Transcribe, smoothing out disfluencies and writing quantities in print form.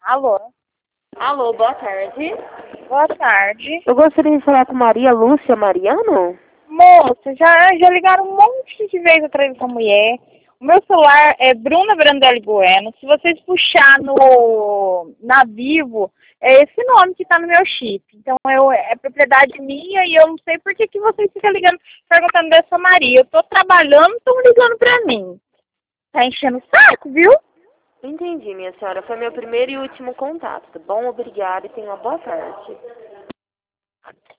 Alô? Alô, boa tarde. Boa tarde. Eu gostaria de falar com Maria Lúcia Mariano. Moça, já ligaram um monte de vezes atrás dessa mulher. O meu celular é Bruna Brandelli Bueno. Se vocês puxar na Vivo, é esse nome que tá no meu chip. Então é propriedade minha e eu não sei por que vocês ficam ligando, perguntando dessa Maria. Eu tô trabalhando, estão ligando pra mim. Tá enchendo o saco, viu? Entendi, minha senhora. Foi meu primeiro e último contato, tá bom? Obrigada e tenha uma boa tarde.